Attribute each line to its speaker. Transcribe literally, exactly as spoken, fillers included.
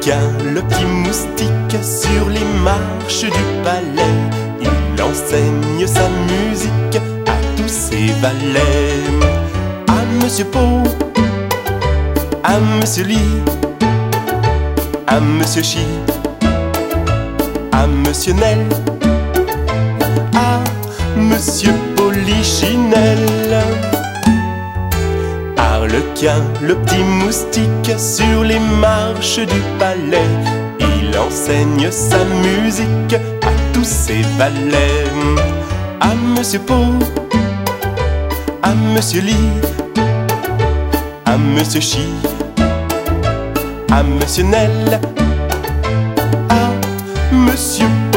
Speaker 1: Harlequin, le petit moustique, sur les marches du palais, il enseigne sa musique à tous ses valets. À Monsieur Pau, à Monsieur Lit, à Monsieur Chi, à Monsieur Nel, à Monsieur Polichinelle. Harlequin, le petit moustique, sur les marches du palais, il enseigne sa musique à tous ses valets. À Monsieur Pau, à Monsieur Lit, à Monsieur Chi, à Monsieur Nel, à Monsieur